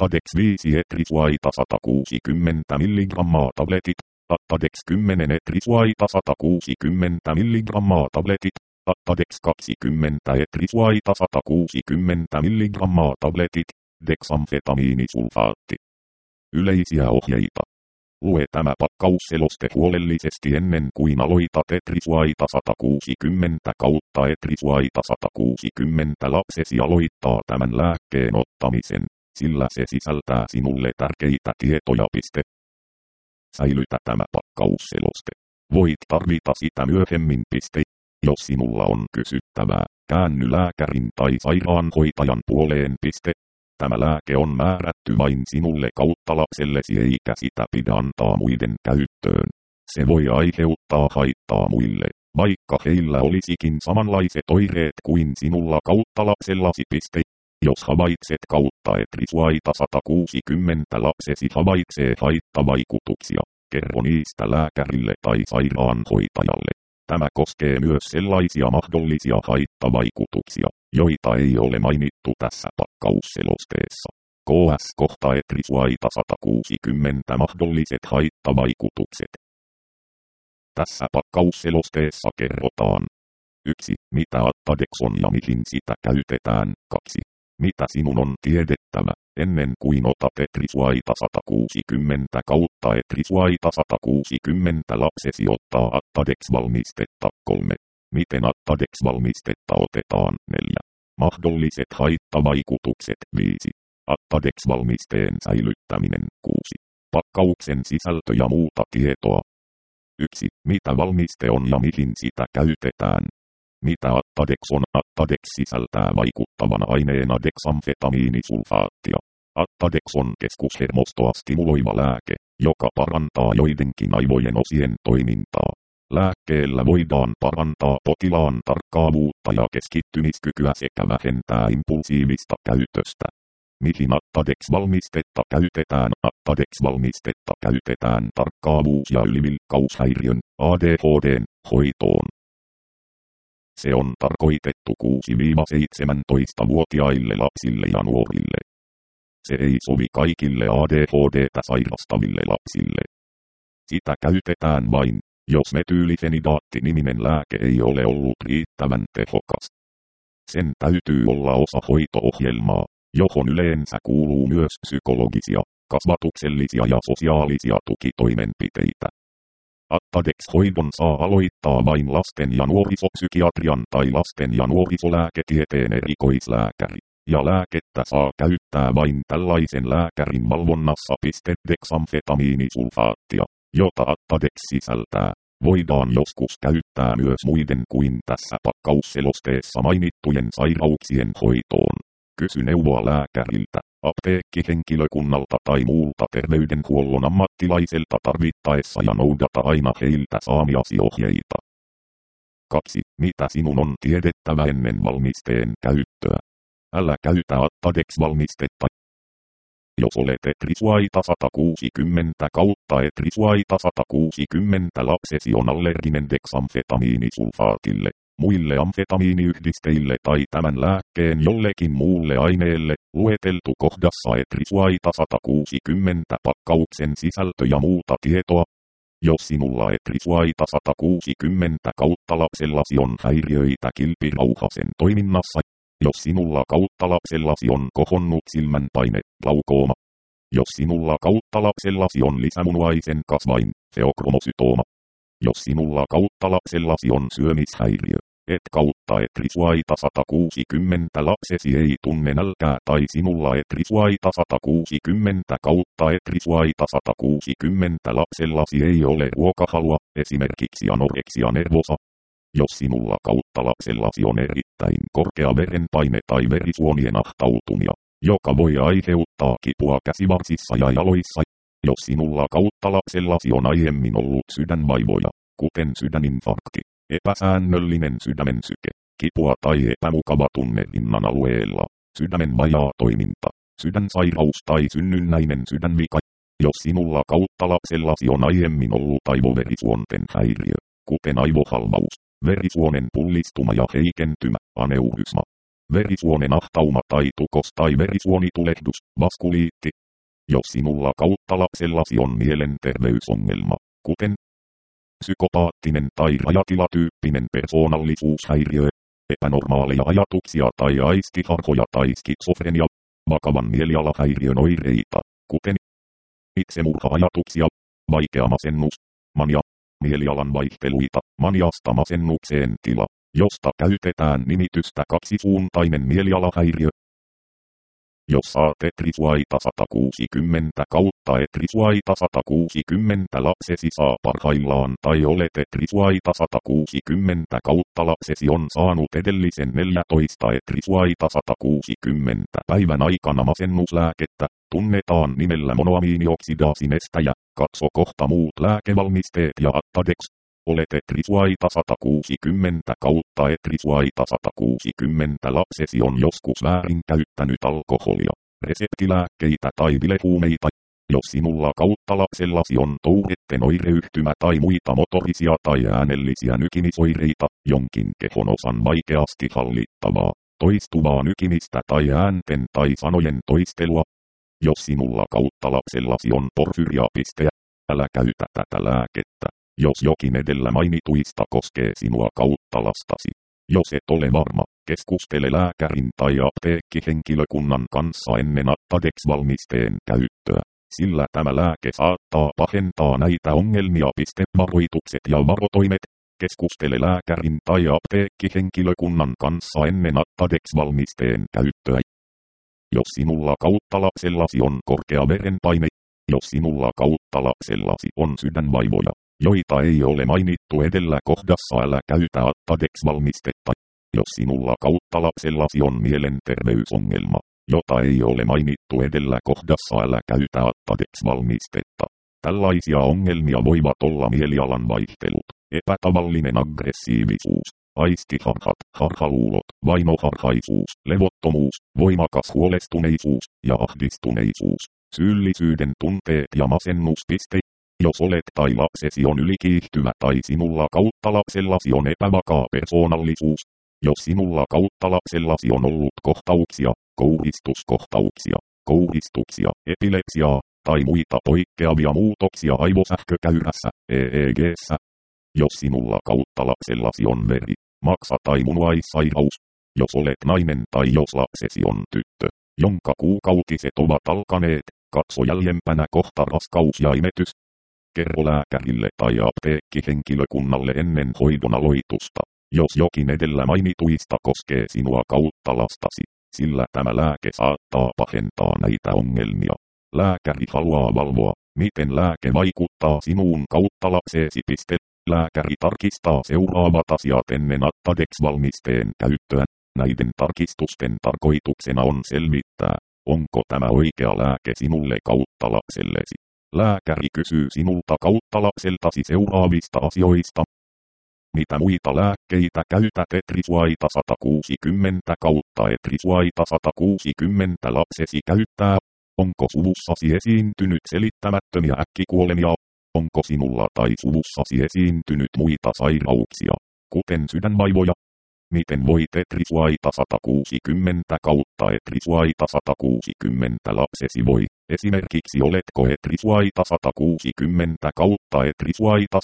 Attadex 5 Etrisuaita 160 mg tabletit. Attadex 10 Etrisuaita 160 mg tabletit. Attadex 20 Etrisuaita 160 mg tabletit. Deksamfetamiinisulfaatti. Yleisiä ohjeita. Lue tämä pakkausseloste huolellisesti ennen kuin aloitat Etrisuaita 160 kautta Etrisuaita 160 lapsesi aloittaa tämän lääkkeen ottamisen, sillä se sisältää sinulle tärkeitä tietoja. Säilytä tämä pakkausseloste. Voit tarvita sitä myöhemmin. Jos sinulla on kysyttävää, käänny lääkärin tai sairaanhoitajan puoleen. Tämä lääke on määrätty vain sinulle kautta lapsellesi eikä sitä pidä antaa muiden käyttöön. Se voi aiheuttaa haittaa muille, vaikka heillä olisikin samanlaiset oireet kuin sinulla kautta lapsellasi. Jos havaitset kautta Etrisuaita 160 lapsesi havaitsee haittavaikutuksia, kerro niistä lääkärille tai sairaanhoitajalle. Tämä koskee myös sellaisia mahdollisia haittavaikutuksia, joita ei ole mainittu tässä pakkausselosteessa. KS kohta Etrisuaita 160 mahdolliset haittavaikutukset. Tässä pakkausselosteessa kerrotaan 1. Mitä Attadex on ja mihin sitä käytetään. 2. Mitä sinun on tiedettävä, ennen kuin otat Etrisuaita 160 kautta Etrisuaita 160 lapsesi ottaa Attadex-valmistetta. 3. Miten Attadex-valmistetta otetaan. 4. Mahdolliset haittavaikutukset. 5. Attadex-valmisteen säilyttäminen. 6. Pakkauksen sisältö ja muuta tietoa. 1. Mitä valmiste on ja mihin sitä käytetään. Mitä Attadex on? Attadex sisältää vaikuttavan aineena deksamfetamiinisulfaattia. Attadex on keskushermostoa stimuloiva lääke, joka parantaa joidenkin aivojen osien toimintaa. Lääkkeellä voidaan parantaa potilaan tarkkaavuutta ja keskittymiskykyä sekä vähentää impulsiivista käytöstä. Mihin Attadex-valmistetta käytetään? Attadex-valmistetta käytetään tarkkaavuus- ja ylivilkkaushäiriön, ADHD:n, hoitoon. Se on tarkoitettu 6-17-vuotiaille lapsille ja nuorille. Se ei sovi kaikille ADHD:tä sairastaville lapsille. Sitä käytetään vain, jos metyylifenidaatti-niminen lääke ei ole ollut riittävän tehokas. Sen täytyy olla osa hoito-ohjelmaa, johon yleensä kuuluu myös psykologisia, kasvatuksellisia ja sosiaalisia tukitoimenpiteitä. Attadex-hoidon saa aloittaa vain lasten- ja nuorisopsykiatrian tai lasten- ja nuorisolääketieteen erikoislääkäri, ja lääkettä saa käyttää vain tällaisen lääkärin valvonnassa. Deksamfetamiinisulfaattia, jota Attadex sisältää, voidaan joskus käyttää myös muiden kuin tässä pakkausselosteessa mainittujen sairauksien hoitoon. Kysy neuvoa lääkäriltä, apteekkihenkilökunnalta tai muulta terveydenhuollon ammattilaiselta tarvittaessa ja noudata aina heiltä saamiasi ohjeita. 2. Mitä sinun on tiedettävä ennen valmisteen käyttöä? Älä käytä Attadex-valmistetta. Jos olet Etrisuaita 160 kautta Etrisuaita 160 lapsesi on allerginen deksamfetamiinisulfaatille, muille amfetamiiniyhdisteille tai tämän lääkkeen jollekin muulle aineelle, lueteltu kohdassa Etrisuaita 160 pakkauksen sisältö ja muuta tietoa. Jos sinulla Etrisuaita 160 kautta lapsellasi on häiriöitä kilpirauhasen toiminnassa, jos sinulla kautta lapsellasi on kohonnut silmänpaine, glaukooma. Jos sinulla kautta lapsellasi on lisämunuaisen kasvain, feokromosytooma. Jos sinulla kautta lapsellasi on syömishäiriö, et kautta Etrisuaita 160 lapsesi ei tunne nälkää tai sinulla Etrisuaita 160 kautta Etrisuaita 160 lapsellasi ei ole ruokahalua, esimerkiksi anoreksia nervosa. Jos sinulla kautta lapsellasi on erittäin korkea verenpaine tai verisuonien ahtautumia, joka voi aiheuttaa kipua käsivarsissa ja jaloissa. Jos sinulla kautta lapsellasi on aiemmin ollut sydänvaivoja, kuten sydäninfarkti, epäsäännöllinen sydämen syke, kipua tai epämukava tunne rinnan alueella, sydämen vajaa toiminta, sydänsairaus tai synnynnäinen sydänvika. Jos sinulla kautta lapsellasi on aiemmin ollut aivoverisuonten häiriö, kuten aivohalvaus, verisuonen pullistuma ja heikentymä, aneurysma. verisuonen ahtauma tai tukos tai verisuonitulehdus, vaskuliitti. Jos sinulla kauttalaksellasi on mielenterveysongelma, kuten psykopaattinen tai rajatilatyyppinen persoonallisuushäiriö, epänormaaleja ajatuksia tai aistiharhoja tai skitsofrenia, vakavan mielialahäiriön oireita, kuten itsemurha-ajatuksia, vaikea masennus, mania, mielialan vaihteluita, maniasta masennukseen tila, josta käytetään nimitystä kaksisuuntainen mielialahäiriö. Jos saat etrisuaita 160 kautta etrisuaita 160 lapsesi saa parhaillaan tai olet etrisuaita 160 kautta lapsesi on saanut edellisen 14 etrisuaita 160 päivän aikana masennuslääkettä, tunnetaan nimellä monoamiinioksidaasinestäjä, katso kohta muut lääkevalmisteet ja Attadex. Olet etrisuaita 160 kautta etrisuaita 160 lapsesi on joskus väärinkäyttänyt alkoholia, reseptilääkkeitä tai bilehuumeita. Jos sinulla kauttalaksellasi on touretten oireyhtymä tai muita motorisia tai äänellisiä nykimisoireita, jonkin kehonosan vaikeasti hallittavaa, toistuvaa nykimistä tai äänten tai sanojen toistelua. Jos sinulla kauttalaksellasi on porfyriapisteä, älä käytä tätä lääkettä. Jos jokin edellä mainituista koskee sinua kauttalastasi. Jos et ole varma, keskustele lääkärin tai apteekkihenkilökunnan kanssa ennen Attadex-valmisteen käyttöä, sillä tämä lääke saattaa pahentaa näitä ongelmia. Varoitukset ja varotoimet. Keskustele lääkärin tai apteekkihenkilökunnan kanssa ennen Attadex-valmisteen käyttöä. Jos sinulla kauttalaksellasi on korkea verenpaine, jos sinulla kauttalaksellasi on sydänvaivoja, joita ei ole mainittu edellä kohdassa, älä käytä Attadex-valmistetta. Jos sinulla kauttalaksellasi on mielenterveysongelma, jota ei ole mainittu edellä kohdassa, älä käytä Attadex-valmistetta. Tällaisia ongelmia voivat olla mielialan vaihtelut, epätavallinen aggressiivisuus, aistiharhat, harhaluulot, vainoharhaisuus, levottomuus, voimakas huolestuneisuus ja ahdistuneisuus, syyllisyyden tunteet ja masennuspiste. Jos olet tai lapsesi on ylikiihtyvä tai sinulla kauttalaksellasi on epävakaa persoonallisuus. Jos sinulla kauttalaksellasi on ollut kohtauksia, kouristuksia, epilepsiaa tai muita poikkeavia muutoksia aivosähkökäyrässä, EEG:ssä. Jos sinulla kauttalaksellasi on veri, maksa tai munuaissairaus. Jos olet nainen tai jos lapsesi on tyttö, jonka kuukautiset ovat alkaneet, katso jäljempänä kohta raskaus ja imetys. Kerro lääkärille tai apteekkihenkilökunnalle ennen hoidon aloitusta, jos jokin edellä mainituista koskee sinua kauttaalastasi, sillä tämä lääke saattaa pahentaa näitä ongelmia. Lääkäri haluaa valvoa, miten lääke vaikuttaa sinuun kauttaalapseesi. Lääkäri tarkistaa seuraavat asiat ennen Attadex-valmisteen käyttöä. Näiden tarkistusten tarkoituksena on selvittää, onko tämä oikea lääke sinulle kauttaalapsellesi. Lääkäri kysyy sinulta kauttaalapseltasi seuraavista asioista. Mitä muita lääkkeitä käytät etrisuaita 160 kautta etrisuaita 160 lapsesi käyttää? Onko suvussasi esiintynyt selittämättömiä äkkikuolemia? Onko sinulla tai suvussasi esiintynyt muita sairauksia, kuten sydänvaivoja? Miten voit etrisuaita 160 kautta etrisuaita 160 lapsesi voi? Esimerkiksi oletko etrisuaita 160 kautta etrisuaita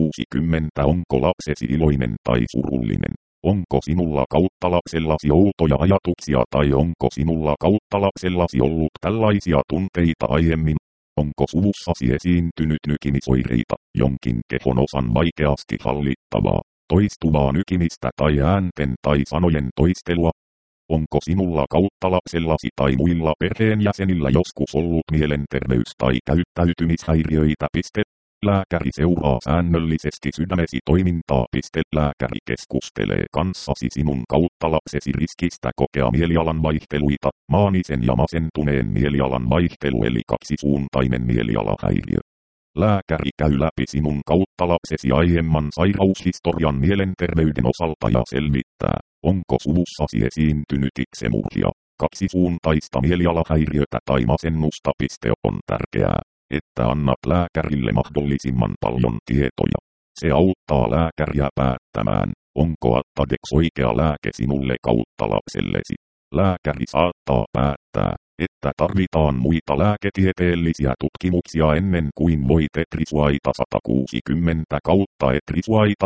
160 onko lapsesi iloinen tai surullinen? Onko sinulla kauttaalapsellasi outoja ajatuksia tai onko sinulla kauttaalapsellasi ollut tällaisia tunteita aiemmin? Onko suvussasi esiintynyt nykimisoireita, jonkin kehonosan vaikeasti hallittavaa, toistuvaa nykimistä tai äänten tai sanojen toistelua? Onko sinulla kauttaalapsellasi tai muilla perheenjäsenillä joskus ollut mielenterveys- tai käyttäytymishäiriöitä? Lääkäri seuraa säännöllisesti sydämesi toimintaa. Lääkäri keskustelee kanssasi sinun kauttaalapsesi riskistä kokea mielialan vaihteluita, maanisen ja masentuneen mielialan vaihtelu eli kaksisuuntainen mielialahäiriö. Lääkäri käy läpi sinun kauttaalapsesi aiemman sairaushistorian mielenterveyden osalta ja selvittää, onko suvussasi esiintynyt itsemurhia, kaksisuuntaista mielialahäiriötä tai masennusta. On tärkeää, että annat lääkärille mahdollisimman paljon tietoja. Se auttaa lääkäriä päättämään, Onko Attadex oikea lääke sinulle kautta lapsellesi? Lääkäri saattaa päättää, että tarvitaan muita lääketieteellisiä tutkimuksia ennen kuin voi Tetrisuaita 160 kautta Etrisuaita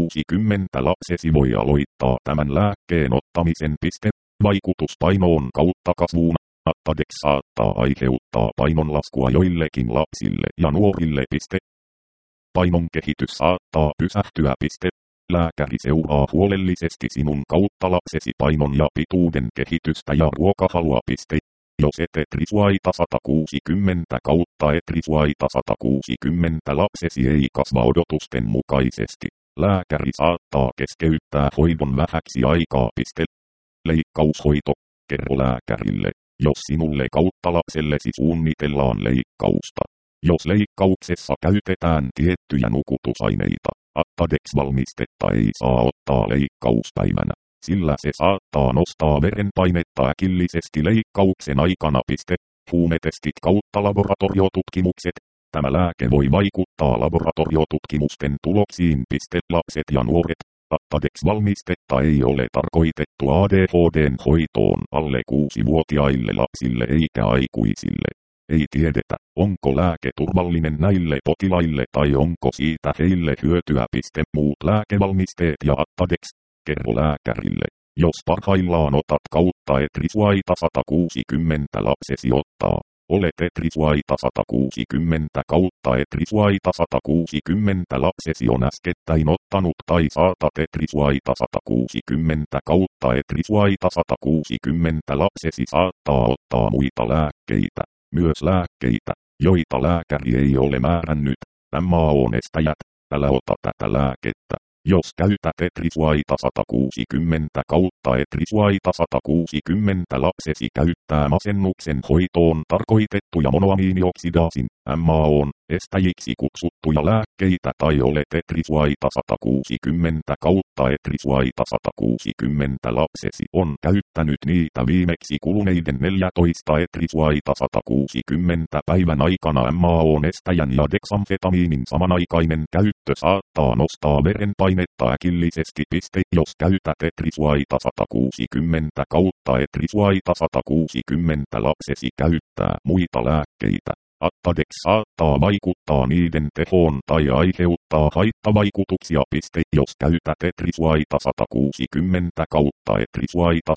160 lapsesi voi aloittaa tämän lääkkeen ottamisen. Vaikutus painoon kautta kasvuun. Attadex saattaa aiheuttaa painonlaskua joillekin lapsille ja nuorille. Painon kehitys saattaa pysähtyä. Lääkäri seuraa huolellisesti sinun kautta lapsesi painon ja pituuden kehitystä ja ruokahalua. Jos Etrisuaita 160 kautta Etrisuaita 160 lapsesi ei kasva odotusten mukaisesti, lääkäri saattaa keskeyttää hoidon vähäksi aikaa. Leikkaushoito. Kerro lääkärille, jos sinulle kautta lapsellesi suunnitellaan leikkausta. Jos leikkauksessa käytetään tiettyjä nukutusaineita, Attadex-valmistetta ei saa ottaa leikkauspäivänä, sillä se saattaa nostaa verenpainetta äkillisesti leikkauksen aikana. Huumetestit kautta laboratoriotutkimukset. Tämä lääke voi vaikuttaa laboratoriotutkimusten tuloksiin. Lapset ja nuoret. Attadex-valmistetta ei ole tarkoitettu ADHD:n hoitoon alle 6-vuotiaille lapsille eikä aikuisille. Ei tiedetä, onko lääke turvallinen näille potilaille tai onko siitä heille hyötyä. Muut lääkevalmisteet ja Attadex. Kerro lääkärille, jos parhaillaan otat kautta Etrisuaita 160 lapsesi ottaa. Olet Etrisuaita 160 kautta Etrisuaita 160 lapsesi on äskettäin ottanut tai saatat Etrisuaita 160 kautta Etrisuaita 160 lapsesi saattaa ottaa muita lääkkeitä, myös lääkkeitä, joita lääkäri ei ole määrännyt. Tämä on estäjät, älä ota tätä lääkettä. Jos käytät Etrisuaita 160 kautta Etrisuaita 160 lapsesi käyttää masennuksen hoitoon tarkoitettuja monoamiinioksidaasin, MAOn, estäjiksi kutsuttuja lääkkeitä tai olet Etrisuaita 160 kautta Etrisuaita 160 lapsesi on käyttänyt niitä viimeksi kuluneiden 14 Etrisuaita 160 päivän aikana. MAOn estäjän ja deksamfetamiinin samanaikainen käyttö saattaa nostaa verenpainetta äkillisesti. Jos käytät Etrisuaita 160 kautta Etrisuaita 160 lapsesi käyttää muita lääkkeitä, Attadex saattaa vaikuttaa niiden tehoon tai aiheuttaa haittavaikutuksia. Jos käytät Etrisuaita 160 kautta Etrisuaita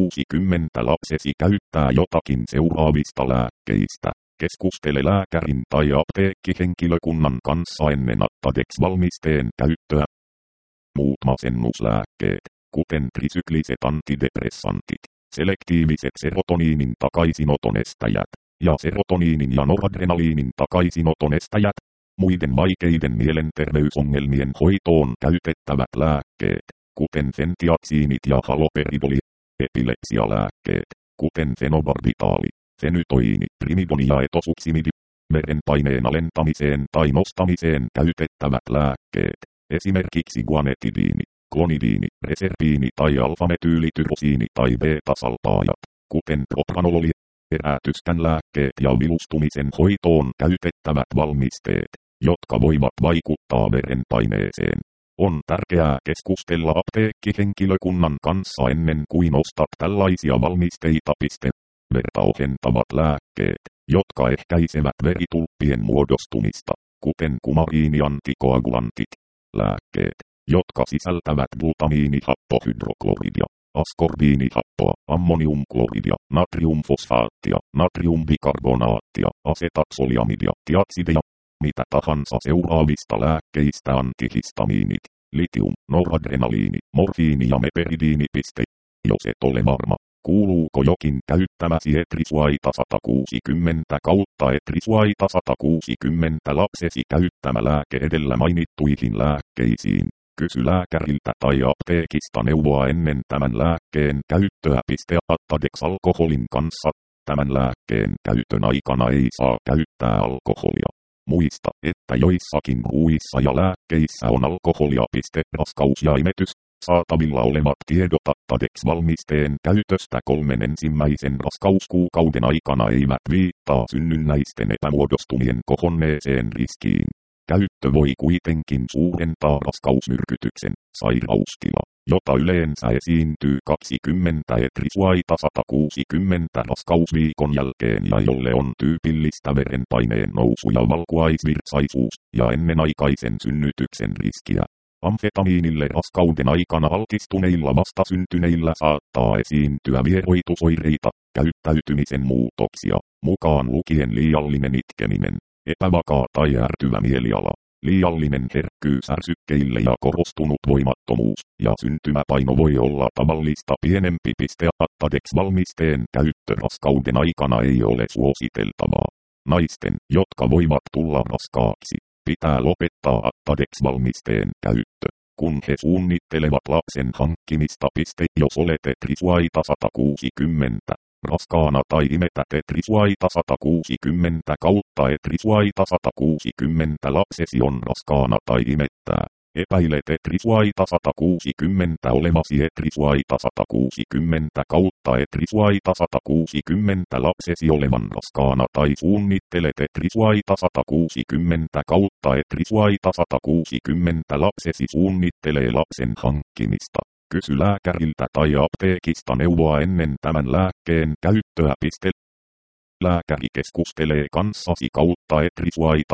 160 lapsesi käyttää jotakin seuraavista lääkkeistä, keskustele lääkärin tai apteekkihenkilökunnan kanssa ennen Attadex-valmisteen käyttöä. Muut masennuslääkkeet, kuten trisykliset antidepressantit, selektiiviset serotoniinin takaisinoton estäjät ja serotoniinin ja noradrenaliinin takaisinoton estäjät, muiden vaikeiden mielenterveysongelmien hoitoon käytettävät lääkkeet, kuten fentiaksiinit ja haloperidoli, epilepsialääkkeet, kuten fenobarbitaali, fenytoiini, primidoni ja etosuksimidi, verenpaineen alentamiseen tai nostamiseen käytettävät lääkkeet, esimerkiksi guanetidiini, klonidiini, reserpiini tai alfametyylityroosiini tai beta-salpaajat, kuten propranololi, herätyskän lääkkeet ja vilustumisen hoitoon käytettävät valmisteet, jotka voivat vaikuttaa verenpaineeseen. On tärkeää keskustella apteekkihenkilökunnan kanssa ennen kuin ostat tällaisia valmisteita. Vertaohentavat lääkkeet, jotka ehkäisevät veritulppien muodostumista, kuten kumariiniantikoagulantit. Lääkkeet, jotka sisältävät glutamiinihappohydrokloridia, askorbiinihappoa, ammoniumkloridia, natriumfosfaattia, natriumbikarbonaattia, asetaksoliamidia, tiaksideja, mitä tahansa seuraavista lääkkeistä antihistamiinit, litium, noradrenaliini, morfiini ja meperidiini. Jos et ole varma, kuuluuko jokin käyttämäsi Etrisuaita 160 kautta Etrisuaita 160 lapsesi käyttämä lääke edellä mainittuihin lääkkeisiin, kysy lääkäriltä tai apteekista neuvoa ennen tämän lääkkeen käyttöä. Attadex alkoholin kanssa. Tämän lääkkeen käytön aikana ei saa käyttää alkoholia. Muista, että joissakin ruuissa ja lääkkeissä on alkoholia. Raskaus ja imetys. Saatavilla olevat tiedot Attadex-valmisteen käytöstä 3 ensimmäisen raskauskuukauden aikana eivät viittaa synnynnäisten epämuodostumien kohonneeseen riskiin. käyttö voi kuitenkin suurentaa raskausmyrkytyksen sairaustila, jota yleensä esiintyy 20 etrisuaita 160 raskausviikon jälkeen ja jolle on tyypillistä verenpaineen nousu ja valkuaisvirtsaisuus ja ennenaikaisen synnytyksen riskiä. Amfetamiinille raskauden aikana altistuneilla vastasyntyneillä saattaa esiintyä vieroitusoireita, käyttäytymisen muutoksia, mukaan lukien liiallinen itkeminen, epävakaa tai ärtyvä mieliala, liiallinen herkkyys ärsykkeille ja korostunut voimattomuus, ja syntymäpaino voi olla tavallista pienempi. Attadex-valmisteen käyttö raskauden aikana ei ole suositeltavaa. Naisten, jotka voivat tulla raskaaksi, pitää lopettaa Attadex-valmisteen käyttö, kun he suunnittelevat lapsen hankkimista. Jos olet etrisuaita 160 raskaana tai imetät etrisuaita 160 kautta etrisuaita 160 lapsesi on raskaana tai imettää. Epäilet etrisuaita 160 olevasi etrisuaita 160 kautta etrisuaita 160 lapsesi olevan raskaana tai suunnittelet etrisuaita 160 kautta etrisuaita 160 lapsesi suunnittelee lapsen hankkimista. Kysy lääkäriltä tai apteekista neuvoa ennen tämän lääkkeen käyttöä. Lääkäri keskustelee kanssasi kautta etrisuaita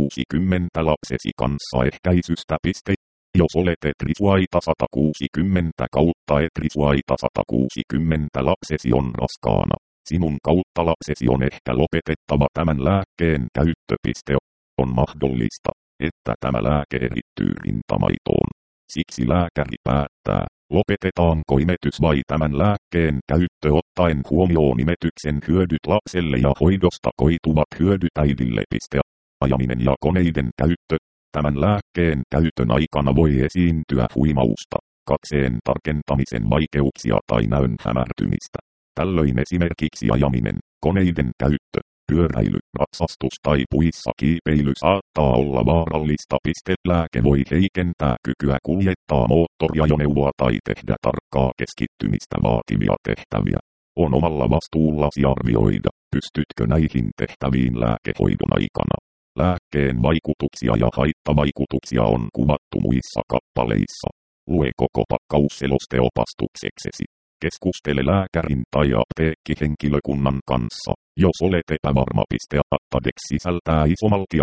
160 lapsesi kanssa ehkäisystä. Jos olet etrisuaita 160 kautta etrisuaita 160 lapsesi on raskaana, sinun kautta lapsesi on ehkä lopetettava tämän lääkkeen käyttö. On mahdollista, että tämä lääke erittyy rintamaitoon. Siksi lääkäri päättää, lopetetaanko imetys vai tämän lääkkeen käyttö ottaen huomioon imetyksen hyödyt lapselle ja hoidosta koituvat hyödyt äidille. Ajaminen ja koneiden käyttö. Tämän lääkkeen käytön aikana voi esiintyä huimausta, katseen tarkentamisen vaikeuksia tai näön hämärtymistä. Tällöin esimerkiksi ajaminen, koneiden käyttö, pyöräily, ratsastus tai puissa kiipeily saattaa olla vaarallista. Lääke voi heikentää kykyä kuljettaa moottoriajoneuvoa tai tehdä tarkkaa keskittymistä vaativia tehtäviä. On omalla vastuullasi arvioida, pystytkö näihin tehtäviin lääkehoidon aikana. Lääkkeen vaikutuksia ja haittavaikutuksia on kuvattu muissa kappaleissa. Lue koko pakkausseloste opastukseksesi. Keskustele lääkärin tai apteekkihenkilökunnan kanssa, jos olet epävarma. Attadex sisältää isomaltia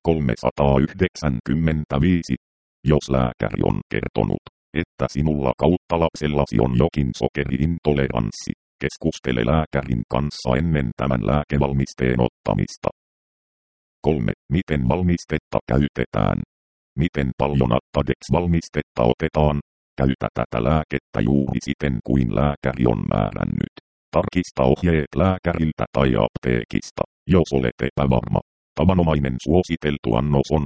E395. Jos lääkäri on kertonut, että sinulla kautta lapsellasi on jokin sokeriintoleranssi, keskustele lääkärin kanssa ennen tämän lääkevalmisteen ottamista. 3. Miten valmistetta käytetään? Miten paljon Attadex-valmistetta otetaan? Käytä tätä lääkettä juuri siten kuin lääkäri on määrännyt. Tarkista ohjeet lääkäriltä tai apteekista, jos olet epävarma. Tavanomainen suositeltu annos on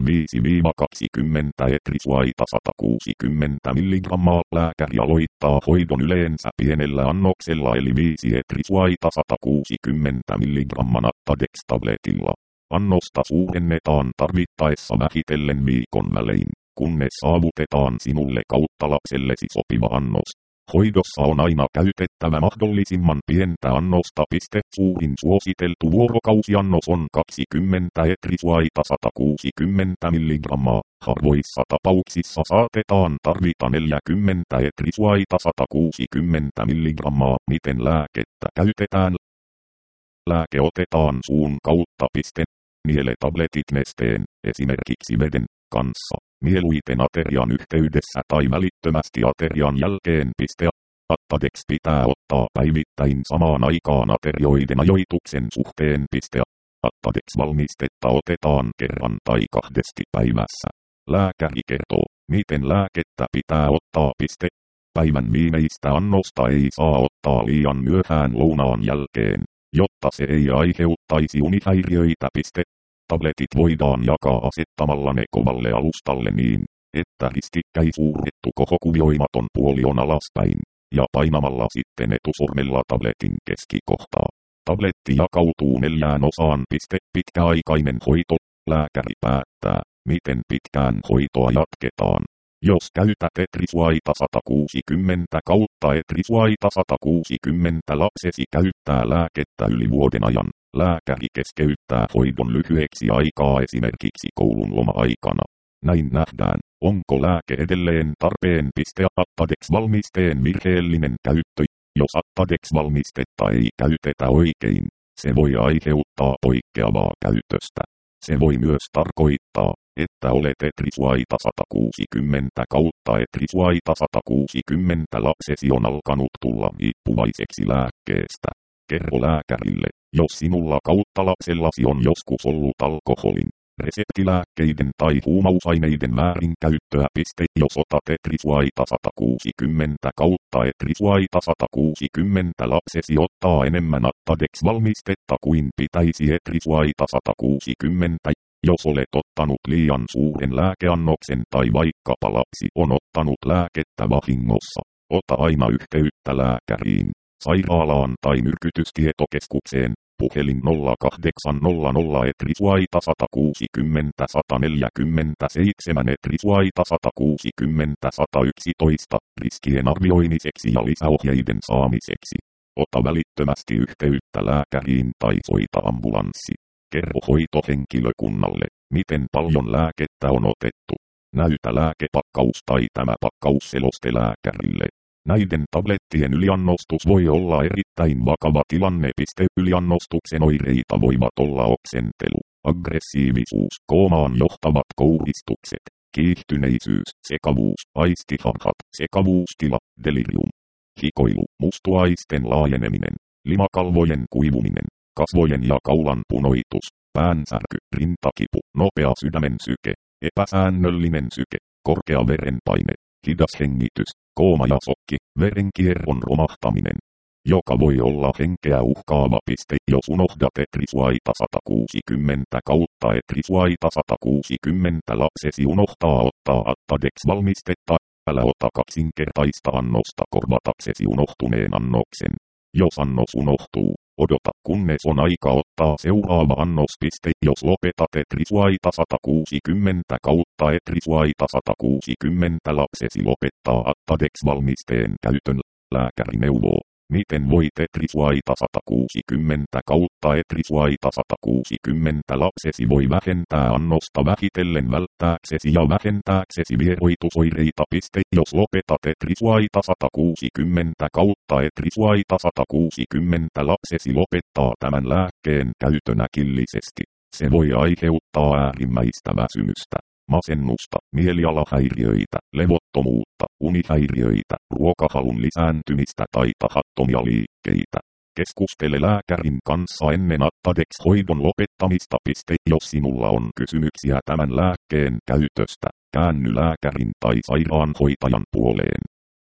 5-20 etrisuaita 160 mg. Lääkäri aloittaa hoidon yleensä pienellä annoksella eli 5 etrisuaita 160 mg Attadex-tabletilla. Annosta suurennetaan tarvittaessa vähitellen viikon välein, kunnes saavutetaan sinulle kautta lapsellesi sopiva annos. Hoidossa on aina käytettävä mahdollisimman pientä annosta. Suurin suositeltu vuorokausiannos on 20 etrisuaita 160 mg. Harvoissa tapauksissa saatetaan tarvita 40 etrisuaita 160 mg. Miten lääkettä käytetään? Lääke otetaan suun kautta. Niele tabletit nesteen, esimerkiksi veden, kanssa, mieluiten aterian yhteydessä tai välittömästi aterian jälkeen. Attadex pitää ottaa päivittäin samaan aikaan aterioiden ajoituksen suhteen. Attadex-valmistetta otetaan kerran tai 2 päivässä. Lääkäri kertoo, miten lääkettä pitää ottaa. Päivän viimeistä annosta ei saa ottaa liian myöhään lounaan jälkeen, jotta se ei aiheuttaisi unihäiriöitä. Tabletit voidaan jakaa asettamalla ne kovalle alustalle niin, että ristikkäin suurettu kohokuvioimaton puoli on alaspäin, ja painamalla sitten etusormella tabletin keskikohtaa. Tabletti jakautuu 4 osaan. Pitkäaikainen hoito. Lääkäri päättää, miten pitkään hoitoa jatketaan. Jos käytät Etriswaita 160 kautta Etriswaita 160 lapsesi käyttää lääkettä yli vuoden ajan, lääkäri keskeyttää hoidon lyhyeksi aikaa esimerkiksi koulun loma-aikana. Näin nähdään, onko lääke edelleen tarpeen. Attadex-valmisteen virheellinen käyttö. Jos Attadex-valmistetta ei käytetä oikein, se voi aiheuttaa poikkeavaa käytöstä. Se voi myös tarkoittaa, että olet Etriswaita 160 kautta Etriswaita 160 lapsesi on alkanut tulla riippuvaiseksi lääkkeestä. Kerro lääkärille, jos sinulla kautta lapsellasi on joskus ollut alkoholin, reseptilääkkeiden tai huumausaineiden väärinkäyttöä. Jos otat Etriswaita 160 kautta Etriswaita 160 lapsesi ottaa enemmän Attadex-valmistetta kuin pitäisi Etriswaita 160. Jos olet ottanut liian suuren lääkeannoksen tai vaikkapa lapsi on ottanut lääkettä vahingossa, ota aina yhteyttä lääkäriin, sairaalaan tai myrkytystietokeskukseen. Puhelin 0800 Etriswaita 160 147 Etriswaita 160 111 riskien arvioimiseksi ja lisäohjeiden saamiseksi. Ota välittömästi yhteyttä lääkäriin tai soita ambulanssi. Kerro hoitohenkilökunnalle, miten paljon lääkettä on otettu. Näytä lääkepakkaus tai tämä pakkausseloste lääkärille. Näiden tablettien yliannostus voi olla erittäin vakava tilanne. Yliannostuksen oireita voivat olla oksentelu, aggressiivisuus, koomaan johtavat kouristukset, kiihtyneisyys, sekavuus, aistiharhat, sekavuustila, delirium, hikoilu, mustuaisten laajeneminen, limakalvojen kuivuminen, kasvojen ja kaulan punoitus, päänsärky, rintakipu, nopea sydämen syke, epäsäännöllinen syke, korkea verenpaine, hidas hengitys, kooma ja sokki, verenkierron romahtaminen, joka voi olla henkeä uhkaava. Jos unohdat Etriswaita 160 kautta Etriswaita 160 lapsesi unohtaa ottaa Attadex-valmistetta, älä ota kaksinkertaista annosta korvataksesi unohtuneen annoksen. Jos annos unohtuu, odota kunnes on aika ottaa seuraava annos. Jos lopetat Etriswaita 160 kautta Etriswaita 160 lapsesi lopettaa Attadex-valmisteen käytön, lääkäri neuvoo. Miten voit Etriswaita 160 kautta Etriswaita 160 lapsesi voi vähentää annosta vähitellen välttääksesi ja vähentääksesi vieroitusoireita. Jos lopetat Etriswaita 160 kautta Etriswaita 160 lapsesi lopettaa tämän lääkkeen käytön äkillisesti, se voi aiheuttaa äärimmäistä väsymystä, masennusta, mielialahäiriöitä, levottomuutta, unihäiriöitä, ruokahalun lisääntymistä tai tahattomia liikkeitä. Keskustele lääkärin kanssa ennen Attadex-hoidon lopettamista. Jos sinulla on kysymyksiä tämän lääkkeen käytöstä, käänny lääkärin tai sairaanhoitajan puoleen.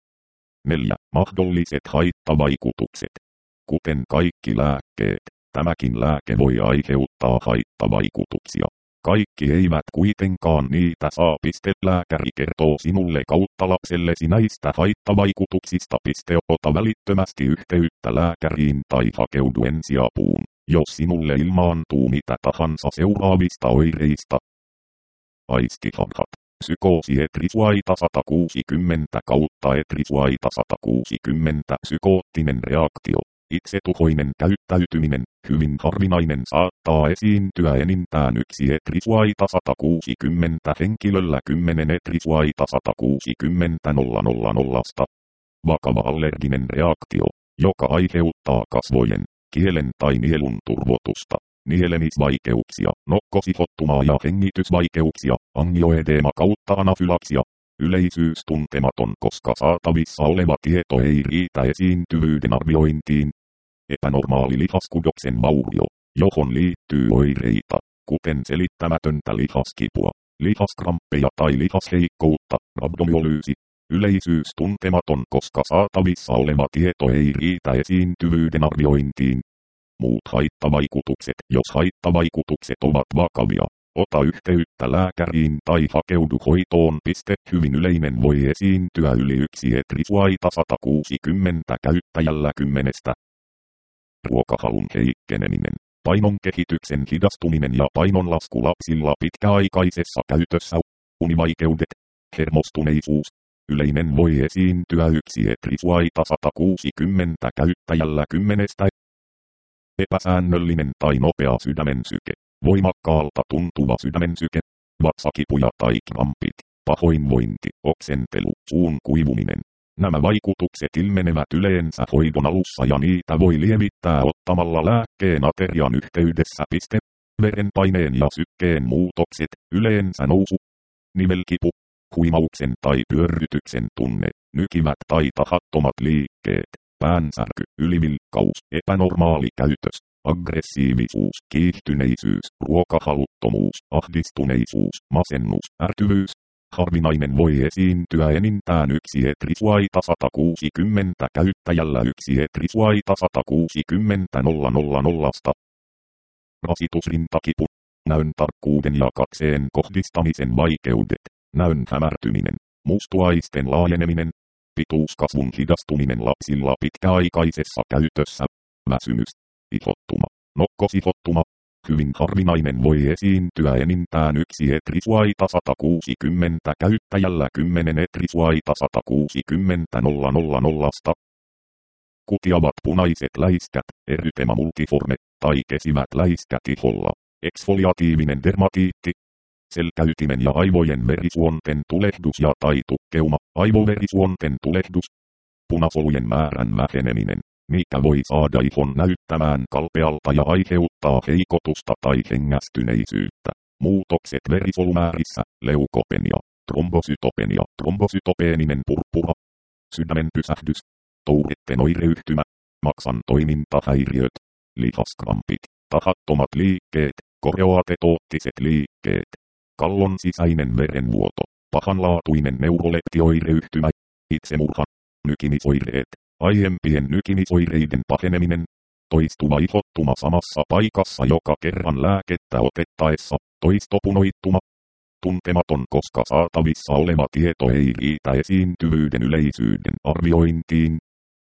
4. Mahdolliset haittavaikutukset. Kuten kaikki lääkkeet, tämäkin lääke voi aiheuttaa haittavaikutuksia. Kaikki eivät kuitenkaan niitä saa. Lääkäri kertoo sinulle kautta lapsellesi näistä haittavaikutuksista. Ota välittömästi yhteyttä lääkäriin tai hakeudu ensiapuun, jos sinulle ilmaantuu mitä tahansa seuraavista oireista. Aistiharhat. Psykoosi Etriswaita 160 kautta Etriswaita 160 psykoottinen reaktio. Itsetuhoinen käyttäytyminen, hyvin harvinainen, saattaa esiintyä enintään yksi Etriswaita 160 henkilöllä 10 Etriswaita 160 000. Vakava allerginen reaktio, joka aiheuttaa kasvojen, kielen tai nielun turvotusta, nielemisvaikeuksia, nokkosihottumaa ja hengitysvaikeuksia, angioedeema kautta anafylaksia. Yleisyys tuntematon, koska saatavissa oleva tieto ei riitä esiintyvyyden arviointiin. Epänormaali lihaskudoksen vaurio, johon liittyy oireita, kuten selittämätöntä lihaskipua, lihaskramppeja tai lihasheikkoutta, rabdomyolyysi. Yleisyys tuntematon, koska saatavissa oleva tieto ei riitä esiintyvyyden arviointiin. Muut haittavaikutukset. Jos haittavaikutukset ovat vakavia, ota yhteyttä lääkäriin tai hakeudu hoitoon. Hyvin yleinen voi esiintyä yli 1 Etriswaita 160 käyttäjällä 10. Ruokahalun heikkeneminen, painon kehityksen hidastuminen ja painonlasku lapsilla pitkäaikaisessa käytössä, univaikeudet, Hermostuneisuus. Yleinen voi esiintyä 1 etrisuaita 160 käyttäjällä 10. Epäsäännöllinen tai nopea sydämensyke. Voimakkaalta tuntuva sydämensyke. Vatsakipuja tai krampit. Pahoinvointi, oksentelu, suun kuivuminen. Nämä vaikutukset ilmenevät yleensä hoidon alussa ja niitä voi lievittää ottamalla lääkkeen aterian yhteydessä. Verenpaineen ja sykkeen muutokset, yleensä nousu, nivelkipu, huimauksen tai pyörrytyksen tunne, nykivät tai tahattomat liikkeet, päänsärky, ylivilkkaus, epänormaali käytös, aggressiivisuus, kiihtyneisyys, ruokahaluttomuus, ahdistuneisuus, masennus, ärtyvyys. Harvinainen voi esiintyä enintään 1 etrisuaita 160 käyttäjällä 1 etrisuaita 160 000. Rasitusrintakipu. Näön tarkkuuden ja katseen kohdistamisen vaikeudet. Näön hämärtyminen. Mustuaisten laajeneminen. Pituuskasvun hidastuminen lapsilla pitkäaikaisessa käytössä. Väsymys. Ihottuma. Nokkosihottuma. Hyvin harvinainen voi esiintyä enintään 1 etrisuaita 160 käyttäjällä 10 etrisuaita 160 000. Kutiavat punaiset läiskät, erytema multiforme, tai kesivät läiskät iholla, eksfoliatiivinen dermatiitti, selkäytimen ja aivojen verisuonten tulehdus ja tai tukkeuma, aivoverisuonten tulehdus, punasolujen määrän väheneminen, mikä voi saada ihon näyttämään kalpealta ja aiheuttaa heikotusta tai hengästyneisyyttä. Muutokset verisolumäärissä, leukopenia, trombosytopeeninen purppura, sydämen pysähdys, touretten oireyhtymä, maksan toimintahäiriöt, lihaskrampit, tahattomat liikkeet, koreoatetoottiset liikkeet, kallon sisäinen verenvuoto, pahanlaatuinen neuroleptioireyhtymä, itsemurha, nykimisoireet, aiempien nykimisoireiden paheneminen, toistuva ihottuma samassa paikassa joka kerran lääkettä otettaessa, toistopunoittuma, tuntematon koska saatavissa oleva tieto ei riitä esiintyvyyden yleisyyden arviointiin.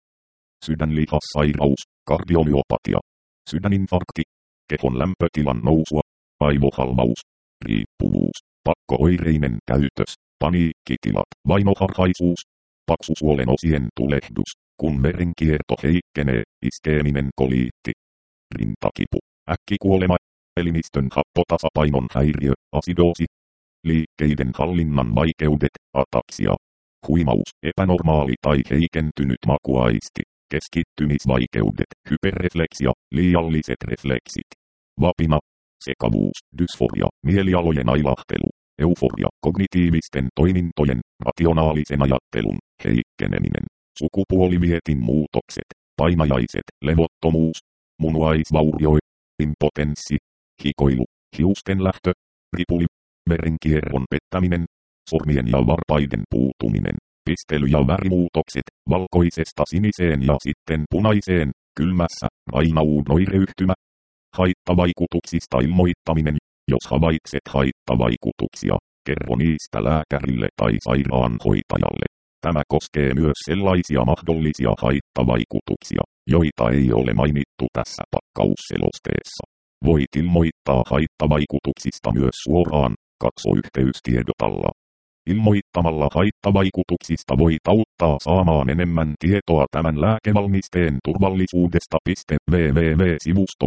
Sydänlihassairaus, kardiomyopatia, sydäninfarkti, kehon lämpötilan nousua, aivohalvaus, riippuvuus, pakko-oireinen käytös, paniikkitilat, vainoharhaisuus, paksusuolen osien tulehdus, kun verenkierto heikkenee, iskeeminen koliitti, rintakipu, äkkikuolema, elimistön happotasapainon häiriö, asidoosi, liikkeiden hallinnan vaikeudet, ataksia, huimaus, epänormaali tai heikentynyt makuaisti, keskittymisvaikeudet, hyperrefleksia, liialliset refleksit, vapina, sekavuus, dysforia, mielialojen ailahtelu, euforia, kognitiivisten toimintojen, rationaalisen ajattelun, heikkeneminen, sukupuolivietin muutokset, painajaiset, levottomuus, munuaisvaurio, impotenssi, hikoilu, hiusten lähtö, ripuli, verenkierron pettäminen, sormien ja varpaiden puutuminen, pistely- ja värimuutokset, valkoisesta siniseen ja sitten punaiseen, kylmässä, rainaudoireyhtymä, haittavaikutuksista ilmoittaminen, jos havaitset haittavaikutuksia, kerro niistä lääkärille tai sairaanhoitajalle. Tämä koskee myös sellaisia mahdollisia haittavaikutuksia, joita ei ole mainittu tässä pakkausselosteessa. Voit ilmoittaa haittavaikutuksista myös suoraan, katso yhteystiedot alla. Ilmoittamalla haittavaikutuksista voit auttaa saamaan enemmän tietoa tämän lääkevalmisteen turvallisuudesta. www.sivusto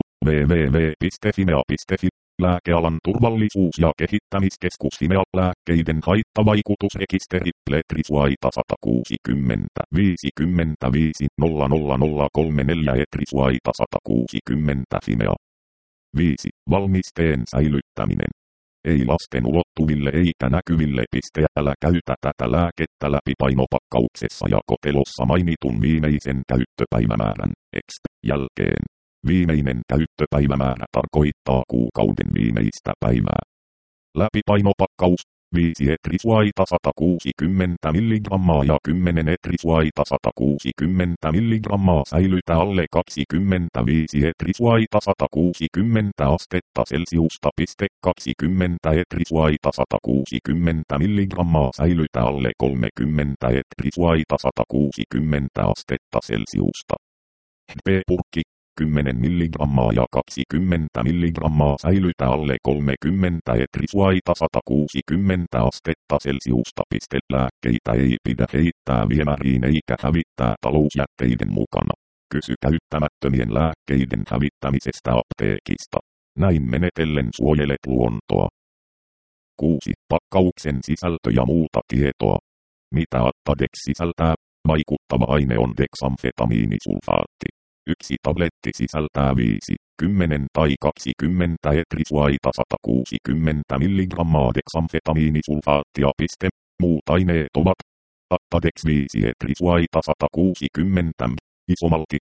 www.fimea.fi Lääkealan turvallisuus- ja kehittämiskeskus Fimea lääkkeiden haittavaikutusrekisteri Etrisuaita 160 55 00034 Etrisuaita 160 Fimea. 5. Valmisteen säilyttäminen. Ei lasten ulottuville eikä näkyville. Älä käytä tätä lääkettä läpi painopakkauksessa ja kotelossa mainitun viimeisen käyttöpäivämäärän jälkeen. Viimeinen käyttöpäivämäärä tarkoittaa kuukauden viimeistä päivää. Läpipainopakkaus 5 etrisuaita 160 mg ja 10 etrisuaita 160 mg säilytä alle 25 etrisuaita 160 astetta Celsiusta. 20 etrisuaita 160 mg säilytä alle 30 etrisuaita 160 astetta Celsiusta. HP-purkki 10 mg ja 20 mg säilytä alle 30 etrisuaita 160 astetta Celsiusta. Lääkkeitä ei pidä heittää viemäriin eikä hävittää talousjätteiden mukana. Kysy käyttämättömien lääkkeiden hävittämisestä apteekista. Näin menetellen suojelet luontoa. 6. Pakkauksen sisältö ja muuta tietoa. Mitä Attadex sisältää? Vaikuttava aine on deksamfetamiinisulfaatti. Yksi tabletti sisältää 5, 10 tai 20 etrisuaita 160 mg deksamfetamiinisulfaattia. Muut aineet ovat Attadex 5 etrisuaita 160 isomalti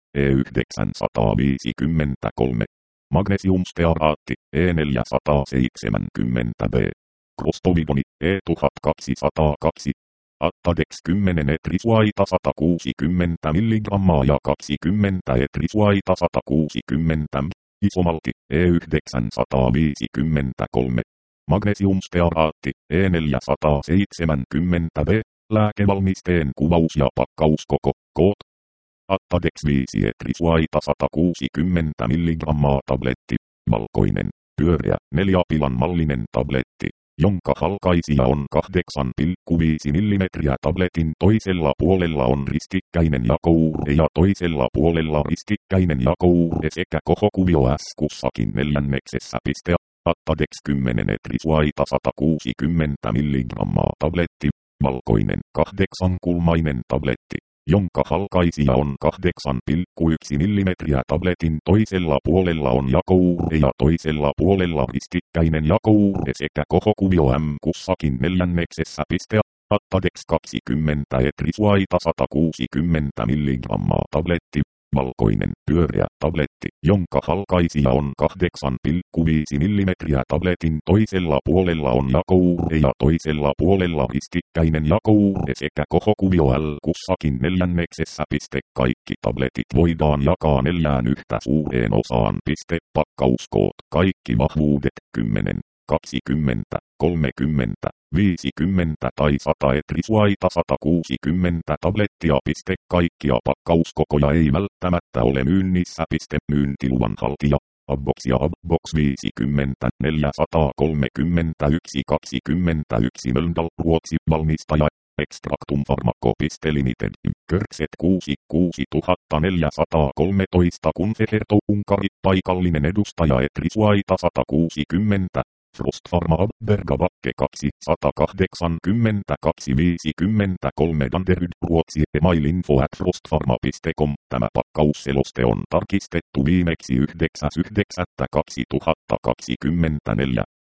E953, magnesiumstearaatti E470B, krostovidoni E1202, Attadex 10 etrisuaita 160 mg ja 20 etrisuaita 160, isomalti E953, magnesiumstearaatti E470B, lääkevalmisteen kuvaus ja pakkauskoko, koot. Attadex 5 etrisuaita 160 mg tabletti, valkoinen, pyöreä, 4-pilan mallinen tabletti, jonka halkaisija on 8,5 mm. Tabletin toisella puolella on ristikkäinen jakouure ja toisella puolella ristikkäinen jakouure sekä kohokuvio S kussakin neljänneksessä. Attadex 10 etrisuaita 160 mg tabletti, valkoinen, 8-kulmainen tabletti, jonka halkaisija on 8,1 mm. Tabletin toisella puolella on jakouure ja toisella puolella ristikkäinen jakouure sekä kohokuvio M kussakin neljänneksessä. Attadex 20 etrisuaita 160 mg tabletti, valkoinen, pyöreä tabletti, jonka halkaisija on 8,5 mm. Tabletin toisella puolella on jakouure ja toisella puolella ristikkäinen jakouure sekä kohokuvio L kussakin neljänneksessä. Kaikki tabletit voidaan jakaa 4 yhtä suureen osaan. Pakkauskoot. Kaikki vahvuudet 10, 20, 30, 50 tai 100 etrisuaita 160 tablettia. Kaikkia pakkauskokoja ei välttämättä ole myynnissä. Myyntiluvan haltija. Abbox ja Abbox 50 431 21 Mölndal, Ruotsi. Valmistaja Extractum Pharmaco. Limited. Körkset 66413 Kunfeherto Unkari. Paikallinen edustaja etrisuaita 160. Frost Pharma Bergavacke 2 182 53 Danderyd, Ruotsi. Email@frostpharma.com. Tämä pakkausseloste on tarkistettu viimeksi 9.9.2024.